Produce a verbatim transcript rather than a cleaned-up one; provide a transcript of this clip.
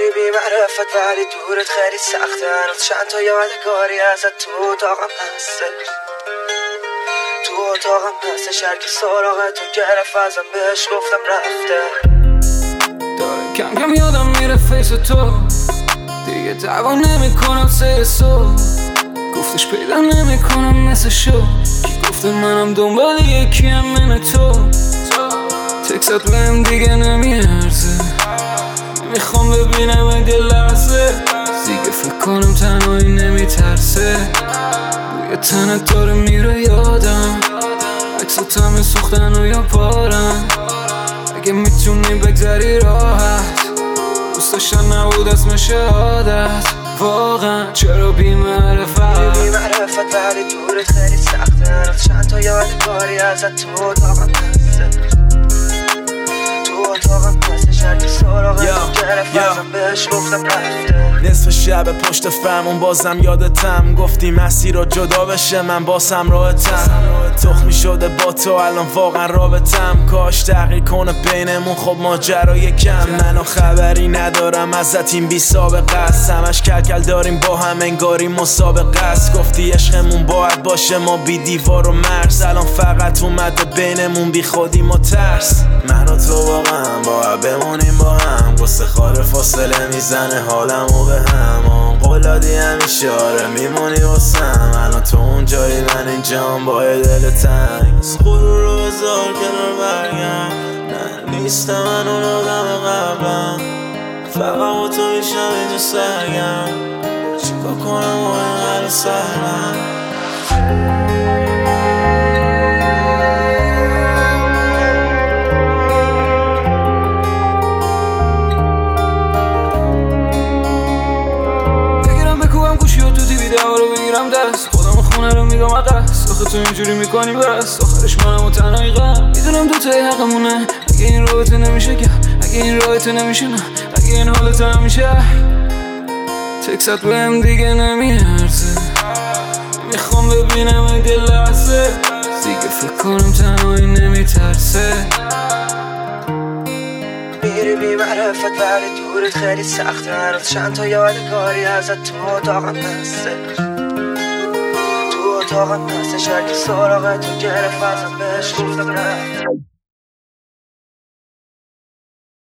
میری بی معرفت ولی دورت خیلی سخته. هنوز چند تا یادگاری ازت تو اتاقم هسته، تو اتاقم هستش. هرکی سراغتو گرفت ازم بهش گفتم رفته. داره کم کم یادم میره فیس تو، دیگه دعوا نمیکنم سه صبح. گفتش پیدا نمیکنم مثل شو، کی گفته منم دنبال یکیم من تو. تکست بهم دیگه نمیارزه، نمیخوام ببینم اگه لحظه. دیگه فکر کنم تنهایی نمیترسه، بوی تنت داره میره یادم. عکسات همه سوختن و یا پارن، اگه میتونی بگذری راحت. دوست داشتن نبود اسم شهادت، واقعا چرا بی معرفت. بی معرفت ولی دورت خیلی سخته. هنوز چند تا یادگاری ازت تو اتاقم هسته، تو اتاقم هستش. هرکی سراغتو گرفت ازم بهش گفتم رفته. نصف شب پشت فرمون بازم یادتم، گفتی مسیر رو جدا بشه من باسم راحتم. تخمی شده با تو الان واقعا رابطم، کاش تغییر کنه بینمون خب ماجرا یکم. منو خبری ندارم ازت این بی سابقه است، همش کلکل داریم با هم انگاری مسابقه است. گفتی عشقمون باید باشه ما بی دیوار و مرز، الان فقط اومده بینمون بی خودی ما ترس. من و تو واقعا باید بمونیم با هم، قصه خاره فاصله میزنه حالمو به هم. قولادی همیشه آره میمونی واسم، الان تو اون جایی من اینجام با دل تنگ. از غرور رو بذار کنار برگم، نه نیستم من اون آدم قبلم. فقط با تو میشم اینجا سرگم، چیکار کنم و اینقدر سهلم. رو بگیرم دست خودم خونه رو میگم عقص. آخه تو اینجوری میکنی بس، آخرش منم و تنهایی غم. میدونم دوتایی حقمونه، اگه این رابطه نمیشه گم، اگه این رابطه نمیشه نه، اگه این حالت نمیشه. تکست بهم دیگه نمیارزه، میخوام ببینم اگه لحظه. دیگه فکر کنم تنهایی نمیترسه. میری بی معرفت ولی دورت خیلی سخته. هنوز چند تا یادگاری ازت تو اتاقم هسته، تو اتاقم هستش. هرکی سراغتو گرفت ازم بهش گفتم رفته.